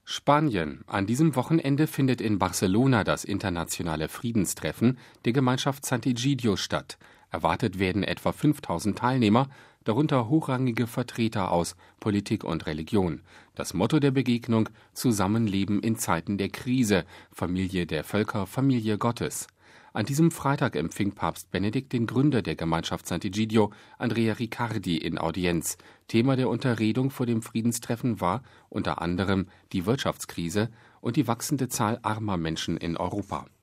Spanien. An diesem Wochenende findet in Barcelona das internationale Friedenstreffen der Gemeinschaft Sant'Egidio statt. Erwartet werden etwa 5000 Teilnehmer, darunter hochrangige Vertreter aus Politik und Religion. Das Motto der Begegnung: Zusammenleben in Zeiten der Krise, Familie der Völker, Familie Gottes. An diesem Freitag empfing Papst Benedikt den Gründer der Gemeinschaft Sant'Egidio, Andrea Riccardi, in Audienz. Thema der Unterredung vor dem Friedenstreffen war unter anderem die Wirtschaftskrise und die wachsende Zahl armer Menschen in Europa.